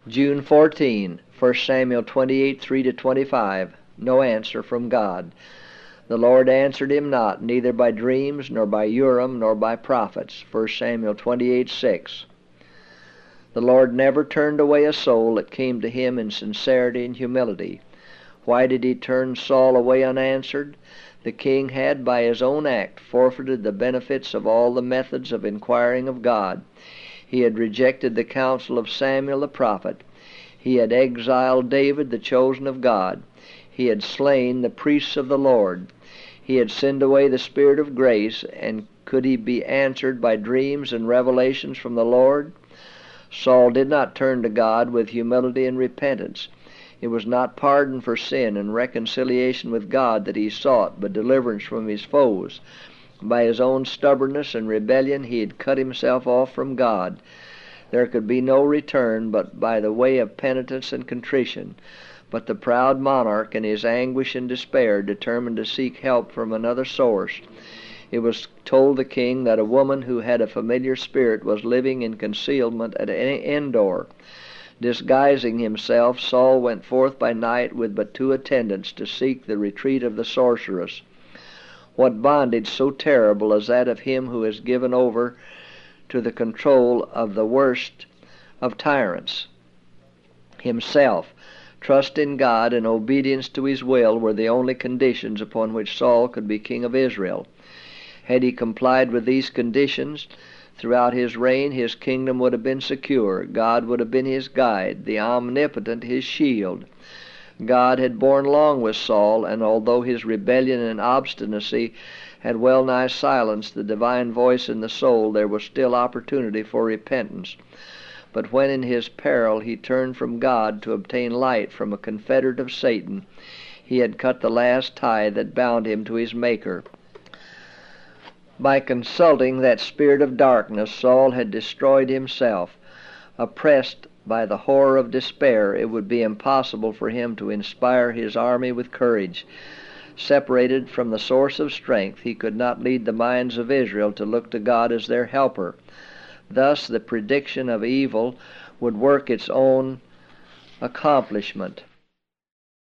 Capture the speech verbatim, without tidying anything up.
June fourteenth, First Samuel twenty-eight, three to twenty-five. No answer from God. The Lord answered him not, neither by dreams, nor by Urim, nor by prophets. First Samuel twenty-eight, six. The Lord never turned away a soul that came to him in sincerity and humility. Why did he turn Saul away unanswered? The king had, by his own act, forfeited the benefits of all the methods of inquiring of God. He had rejected the counsel of Samuel the prophet. He had exiled David, the chosen of God. He had slain the priests of the Lord. He had sinned away the Spirit of grace, and could he be answered by dreams and revelations from the Lord? Saul did not turn to God with humility and repentance. It was not pardon for sin and reconciliation with God that he sought, but deliverance from his foes. By his own stubbornness and rebellion he had cut himself off from God. There could be no return but by the way of penitence and contrition. But the proud monarch, in his anguish and despair, determined to seek help from another source. It was told the king that a woman who had a familiar spirit was living in concealment at Endor. Disguising himself, Saul went forth by night with but two attendants to seek the retreat of the sorceress. What bondage so terrible as that of him who is given over to the control of the worst of tyrants? Himself, trust in God and obedience to his will were the only conditions upon which Saul could be king of Israel. Had he complied with these conditions, throughout his reign his kingdom would have been secure. God would have been his guide, the Omnipotent his shield. God had borne long with Saul, and although his rebellion and obstinacy had well nigh silenced the divine voice in the soul, there was still opportunity for repentance. But when in his peril he turned from God to obtain light from a confederate of Satan, he had cut the last tie that bound him to his Maker. By consulting that spirit of darkness, Saul had destroyed himself. Oppressed by the horror of despair, it would be impossible for him to inspire his army with courage. Separated from the source of strength, he could not lead the minds of Israel to look to God as their helper. Thus the prediction of evil would work its own accomplishment.